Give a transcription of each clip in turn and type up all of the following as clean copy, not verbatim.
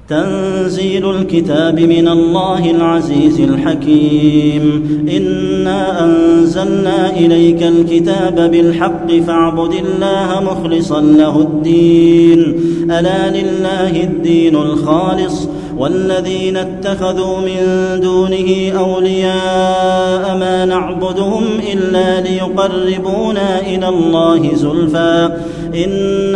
تنزيل الكتاب من الله العزيز الحكيم. إنا أنزلنا إليك الكتاب بالحق فاعبد الله مخلصا له الدين. ألا لله الدين الخالص والذين اتخذوا من دونه أولياء ما نعبدهم إلا ليقربونا إلى الله زلفى إن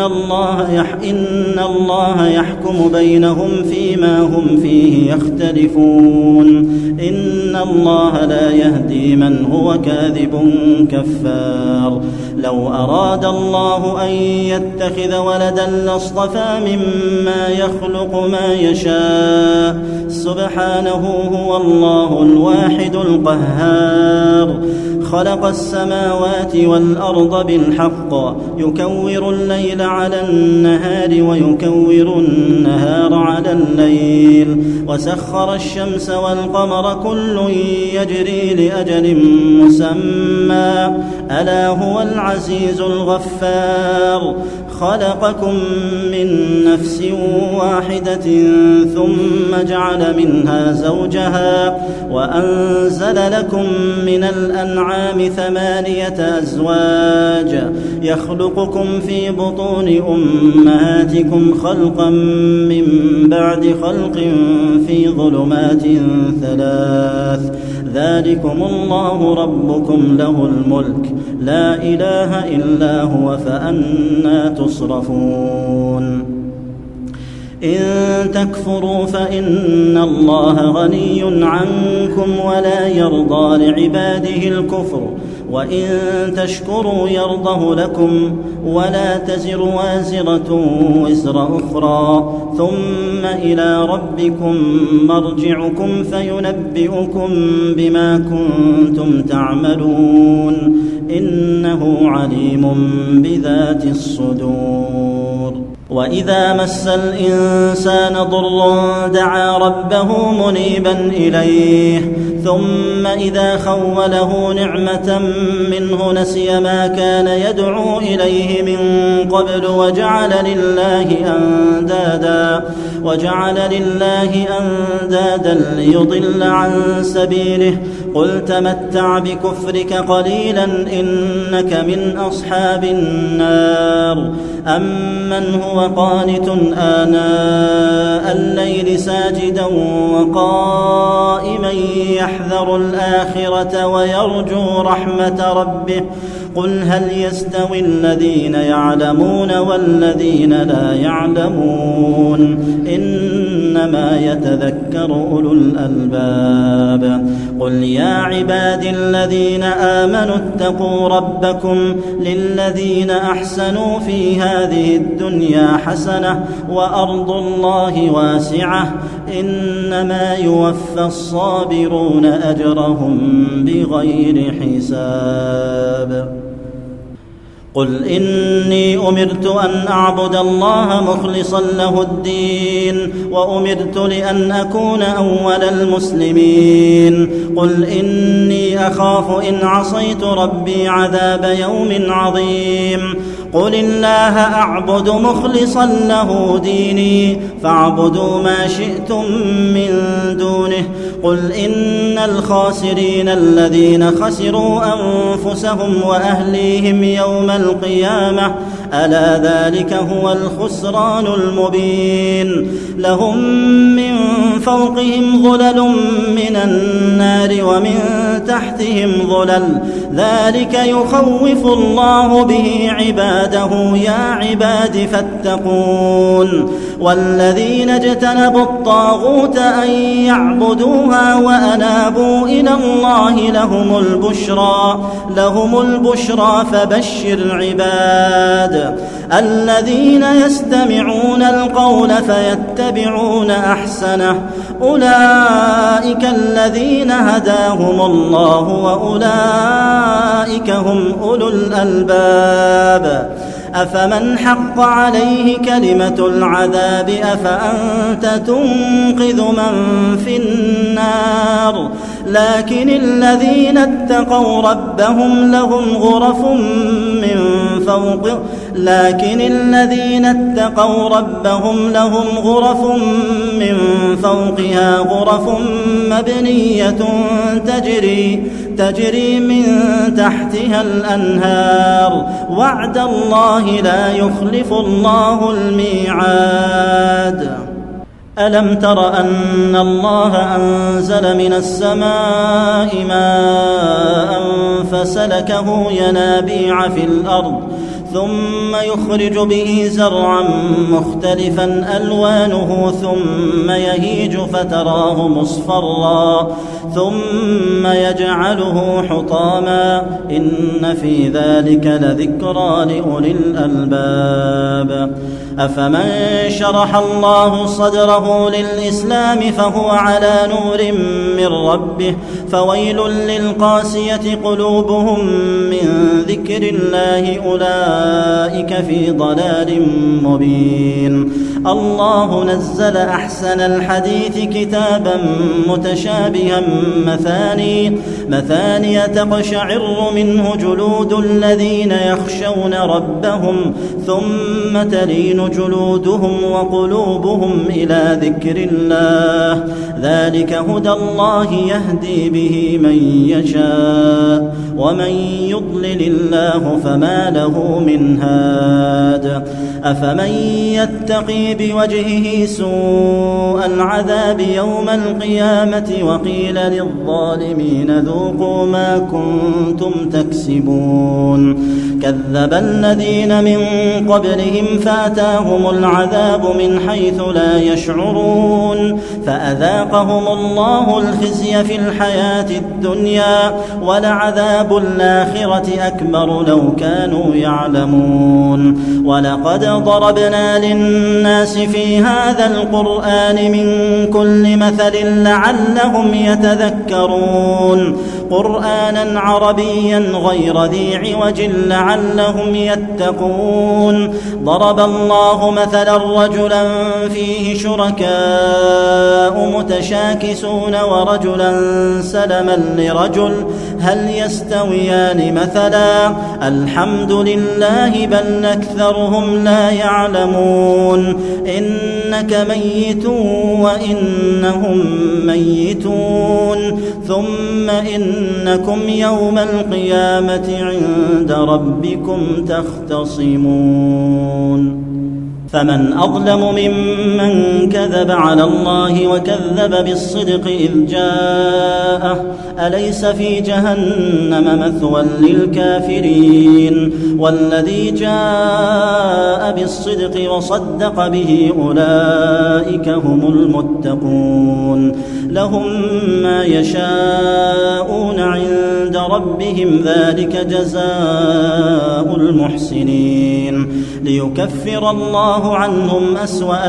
الله يحكم بينهم فيما هم فيه يختلفون. إن الله لا يهدي من هو كاذب كفار. لو أراد الله أن يتخذ ولدا لاصطفى مما يخلق ما يشاء سبحانه هو الله الواحد القهار. خلق السماوات والأرض بالحق يكور الليل على النهار ويكور النهار على الليل وسخر الشمس والقمر كل يجري لأجل مسمى ألا هو العزيز الغفار. خلقكم من نفس واحدة ثم جعل منها زوجها وأنزل لكم من الأنعام 8 أزواج يخلقكم في بطون أمهاتكم خلقا من بعد خلق في ظلمات 3 ذلكم الله ربكم له الملك لا إله إلا هو فأنى تصرفون. إن تكفروا فإن الله غني عنكم ولا يرضى لعباده الكفر وإن تشكروا يرضه لكم ولا تزر وازرة وزر أخرى ثم إلى ربكم مرجعكم فينبئكم بما كنتم تعملون إنه عليم بذات الصدور. وإذا مس الإنسان ضر دعا ربه منيبا إليه ثم إذا خوله نعمة منه نسي ما كان يدعو إليه من قبل وجعل لله أندادا ليضل عن سبيله قل تمتع بكفرك قليلا إنك من أصحاب النار. أمن هو قانت آناء الليل ساجدا وقائما يحذر الآخرة ويرجو رحمة ربه قل هل يستوي الذين يعلمون والذين لا يعلمون إنما يتذكر أولو الألباب. قل يا عبادي الذين آمنوا اتقوا ربكم للذين أحسنوا في هذه الدنيا حسنة وأرض الله واسعة إنما يوفى الصابرون أجرهم بغير حساب. قل إني أمرت أن أعبد الله مخلصا له الدين وأمرت لأن أكون أول المسلمين. قل إني أخاف إن عصيت ربي عذاب يوم عظيم. قل الله أعبد مخلصا له ديني فاعبدوا ما شئتم من دونه. قل إن الخاسرين الذين خسروا أنفسهم وأهليهم يوم القيامة ألا ذلك هو الخسران المبين. لهم من فوقهم ظلل من النار ومن تحتهم ظلل ذلك يخوف الله به عباده يا عباد فاتقون. والذين اجتنبوا الطاغوت أن يعبدوها وأنابوا إلى الله لهم البشرى فبشر عباد الذين يستمعون القول فيتبعون أحسنه أولئك الذين هداهم الله وأولئك هم أولو الألباب. أفمن حق عليه كلمة العذاب أفأنت تنقذ من في النار. لكن الذين اتقوا ربهم لهم غرف من فوقها غرف مبنية تجري من تحتها الأنهار وعد الله لا يخلف الله الميعاد. ألم تر أن الله أنزل من السماء ماء فسلكه ينابيع في الأرض ثم يخرج به زرعا مختلفا ألوانه ثم يهيج فتراه مصفرا ثم يجعله حطاما إن في ذلك لذكرى لأولي الألباب. أفمن شرح الله صدره للإسلام فهو على نور من ربه فويل للقاسية قلوبهم من ذكر الله أولئك في ضلال مبين. الله نزل أحسن الحديث كتابا متشابها مثاني تقشعر منه جلود الذين يخشون ربهم ثم تلين جلودهم وقلوبهم إلى ذكر الله ذلك هدى الله يهدي به من يشاء ومن يضلل الله فما له من هاد. أفمن يتقي بوجهه سوء العذاب يوم القيامة وقيل للظالمين ذوقوا ما كنتم تكسبون. كذب الذين من قبلهم فأتاهم العذاب من حيث لا يشعرون فأذاقهم الله الخزي في الحياة الدنيا ولعذاب الآخرة أكبر لو كانوا يعلمون. ولقد ضربنا للناس في هذا القرآن من كل مثل لعلهم يتذكرون قرآنا عربيا غير ذي عوج لعلهم يتقون. ضرب الله مثلا رجلا فيه شركاء متشاكسون ورجلا سلما لرجل هل يستويان مثلا الحمد لله بل أكثرهم لا يعلمون. إنك ميت وإنهم ميتون ثم إنكم يوم القيامة عند ربكم تختصمون. فمن أظلم ممن كذب على الله وكذب بالصدق إذ جاءه أليس في جهنم مثوى للكافرين. والذي جاء بالصدق وصدق به أولئك هم المتقون لهم ما يشاءون عند ربهم ذلك جزاء المحسنين. ليكفر الله عنهم أسوأ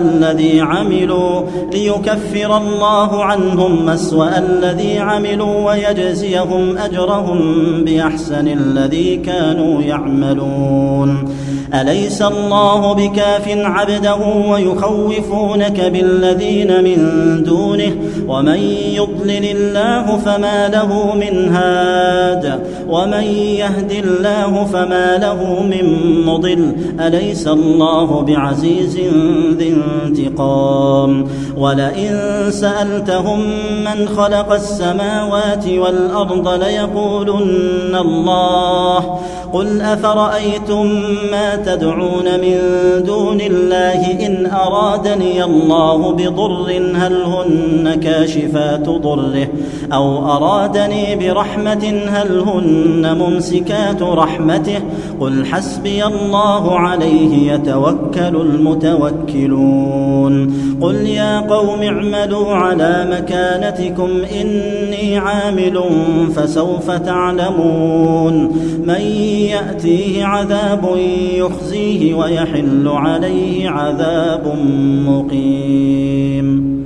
الذي عملوا ويجزيهم أجرهم بأحسن الذي كانوا يعملون. أليس الله بكاف عبده ويخوفونك بالذين من دونه ومن يضلل الله فما له من هاد ومن يهد الله فما له من مضل. أليس الله بعزيز ذي انتقام. ولئن سألتهم من خلق السماوات والأرض ليقولن الله قل أفرأيتم ما تدعون من دون الله إن أرادني الله بضر هل هن كاشفات ضره أو أرادني برحمة هل هن ممسكات رحمته قل حسبي الله عليه يتوكل المتوكلون. قل يا قوم اعملوا على مكانتكم إني عامل فسوف تعلمون من يأتيه عذاب يخزيه ويحل عليه عذاب مقيم.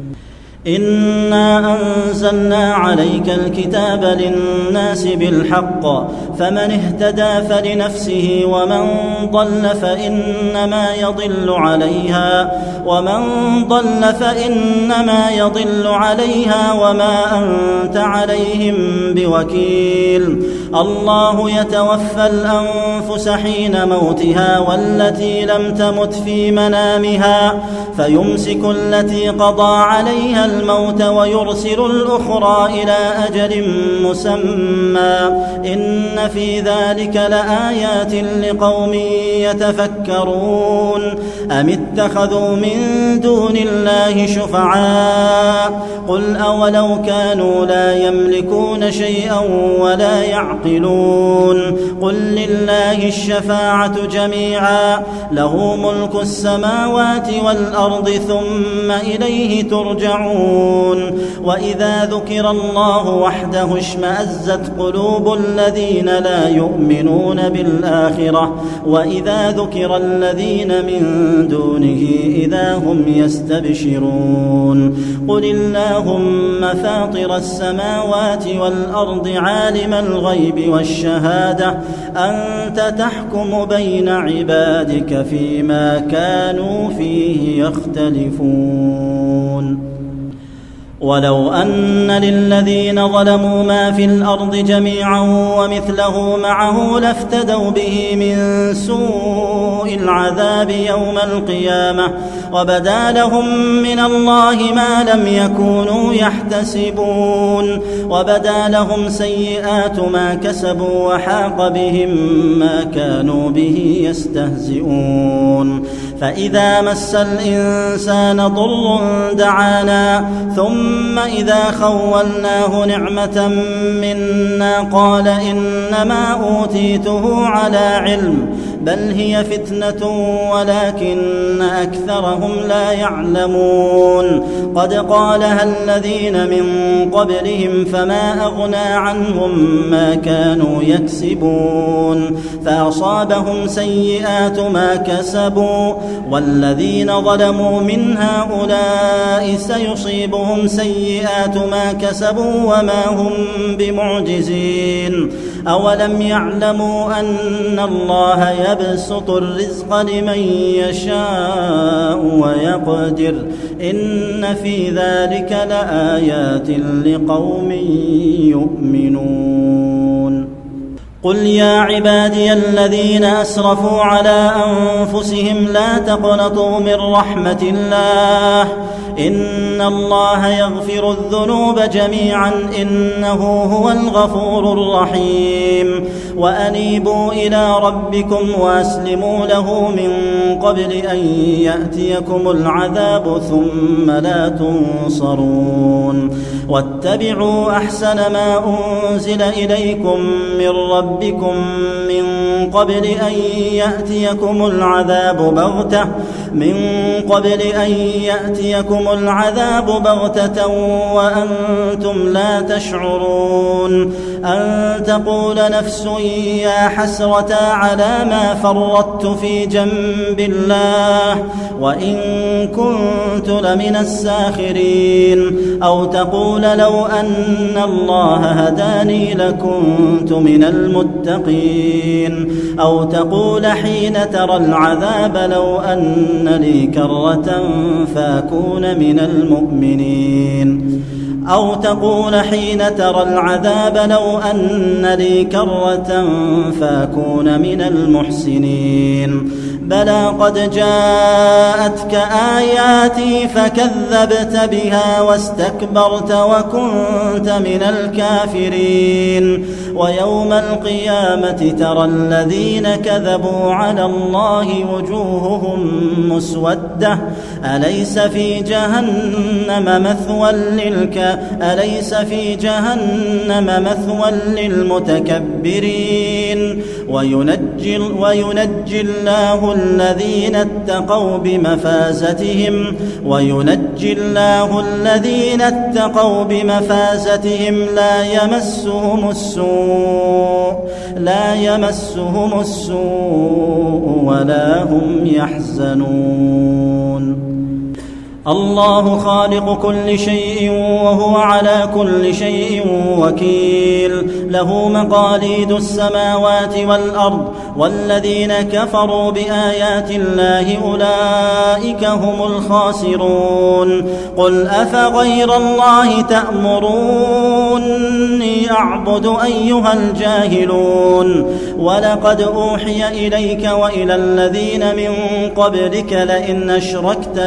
إنا أنزلنا عليك الكتاب للناس بالحق فمن اهتدى فلنفسه ومن ضل فإنما يضل عليها وما أنت عليهم بوكيل. الله يتوفى الأنفس حين موتها والتي لم تمت في منامها فيمسك التي قضى عليها الموت ويرسل الأخرى إلى أجل مسمى إن في ذلك لآيات لقوم يتفكرون. أم اتخذوا من دون الله شفعاء قل أولو كانوا لا يملكون شيئا ولا يعقلون قل لله الشفاعة جميعا له ملك السماوات والأرض ثم إليه ترجعون. وإذا ذكر الله وحده اشمأزت قلوب الذين لا يؤمنون بالآخرة وإذا ذكر الذين من دونه إذا هم يستبشرون. قل اللهم فاطر السماوات والأرض عالم الغيب والشهادة أنت تحكم بين عبادك فيما كانوا فيه يختلفون. ولو أن للذين ظلموا ما في الأرض جميعا ومثله معه لافتدوا به من سوء العذاب يوم القيامة وبدا لهم من الله ما لم يكونوا يحتسبون وبدا لهم سيئات ما كسبوا وحاق بهم ما كانوا به يستهزئون. فإذا مس الإنسان ضر دعانا ثم إذا خولناه نعمة منا قال إنما أوتيته على علم بل هي فتنة ولكن أكثرهم لا يعلمون. قد قالها الذين من قبلهم فما أغنى عنهم ما كانوا يكسبون فأصابهم سيئات ما كسبوا والذين ظلموا من هؤلاء سيصيبهم سيئات ما كسبوا وما هم بمعجزين. أولم يعلموا أن الله يبسط الرزق لمن يشاء ويقدر إن في ذلك لآيات لقوم يؤمنون. قل يا عبادي الذين أسرفوا على أنفسهم لا تقنطوا من رحمة الله إن الله يغفر الذنوب جميعا إنه هو الغفور الرحيم. وأنيبوا إلى ربكم وأسلموا له من قبل أن يأتيكم العذاب ثم لا تنصرون. واتبعوا أحسن ما أنزل إليكم من ربكم من قبل أن يأتيكم العذاب بغتة وأنتم لا تشعرون. أن تقول نفس يا حسرة على ما فرطت في جنب الله وإن كنت لمن الساخرين. أو تقول لو أن الله هداني لكنت من المتقين. أو تقول حين ترى العذاب لو أن لي كرة فأكون من المؤمنين. أو تقول حين ترى العذاب لو أن لي كرة فأكون من المحسنين. بلى قد جاءتك آياتي فكذبت بها واستكبرت وكنت من الكافرين. ويوم القيامة ترى الذين كذبوا على الله وجوههم مسودة أليس في جهنم مثوى للمتكبرين. وينجي الله الذين اتقوا بمفازتهم لا يمسهم السوء ولا هم يحزنون. الله خالق كل شيء وهو على كل شيء وكيل له مقاليد السماوات والأرض والذين كفروا بآيات الله أولئك هم الخاسرون قل أفغير الله تأمروني أعبد أيها الجاهلون ولقد أوحي إليك وإلى الذين من قبلك لئن أشركت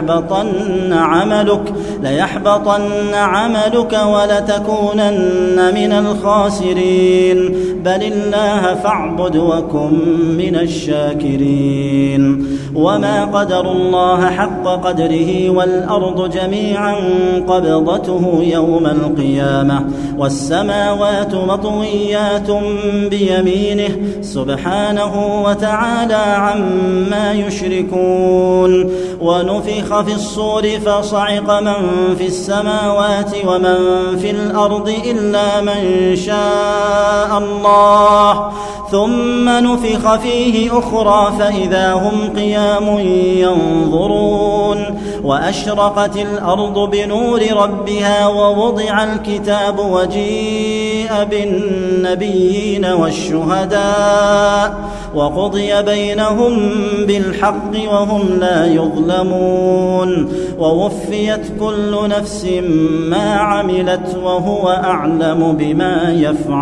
ليحبطن عملك ولتكونن من الخاسرين بل الله فاعبد وكن من الشاكرين وما قدروا الله حق قدره والأرض جميعا قبضته يوم القيامة والسماوات مطويات بيمينه سبحانه وتعالى عما يشركون ونفخ في الصور فصعق من في السماوات ومن في الأرض إلا من شاء الله ثم نفخ فيه أخرى فإذا هم قيام ينظرون وأشرقت الأرض بنور ربها ووضع الكتاب وجيء بالنبيين والشهداء وقضي بينهم بالحق وهم لا يظلمون ووفيت كل نفس ما عملت وهو أعلم بما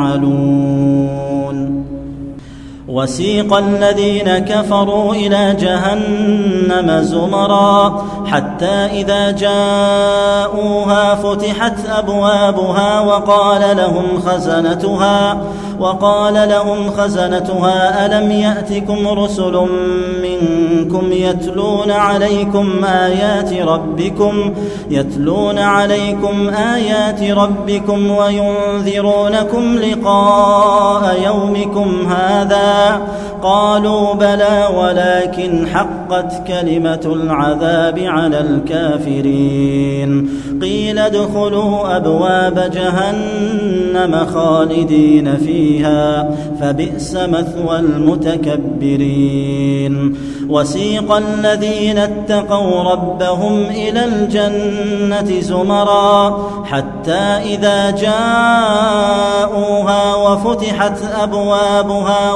يفعلون وسيق الذين كفروا إلى جهنم زمرا حتى إذا جاءوها فتحت أبوابها وقال لهم خزنتها ألم يأتكم رسل منكم يتلون عليكم آيات ربكم وينذرونكم لقاء يومكم هذا قالوا بلى ولكن حقت كلمة العذاب على الكافرين قيل ادخلوا أبواب جهنم خالدين فيها فبئس مثوى المتكبرين وسيق الذين اتقوا ربهم إلى الجنة زمرا حتى إذا جاءوها وفتحت أبوابها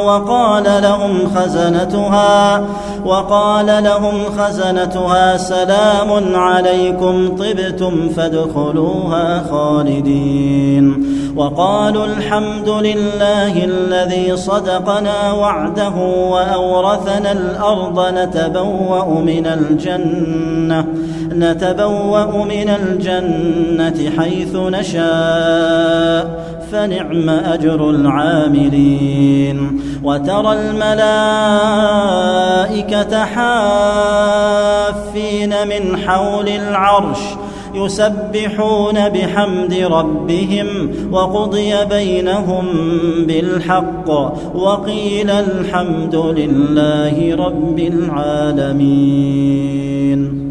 وقال لهم خزنتها سلام عليكم طبتم فادخلوها خالدين وقالوا الحمد لله الذي صدقنا وعده وأورثنا الأرض نتبوأ من الجنة حيث نشاء فنعم أجر العاملين وترى الملائكة حافين من حول العرش يسبحون بحمد ربهم وقضي بينهم بالحق وقيل الحمد لله رب العالمين.